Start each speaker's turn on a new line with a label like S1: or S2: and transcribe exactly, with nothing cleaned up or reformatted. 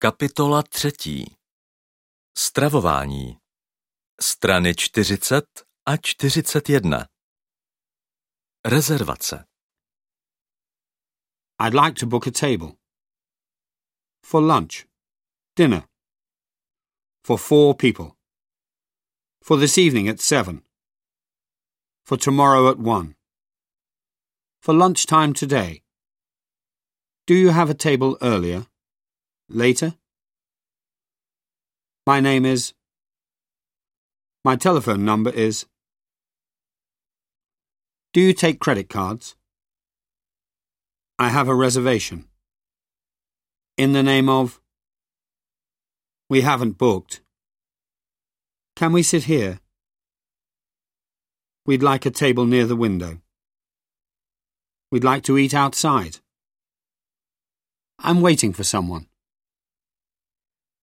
S1: Kapitola třetí. Stravování. Strany čtyřicet a čtyřicet jedna. Rezervace.
S2: I'd like to book a table. For lunch. Dinner. For four people. For this evening at seven. For tomorrow at one. For lunchtime today. Do you have a table earlier? Later? My name is... My telephone number is... Do you take credit cards? I have a reservation. In the name of... We haven't booked. Can we sit here? We'd like a table near the window. We'd like to eat outside. I'm waiting for someone.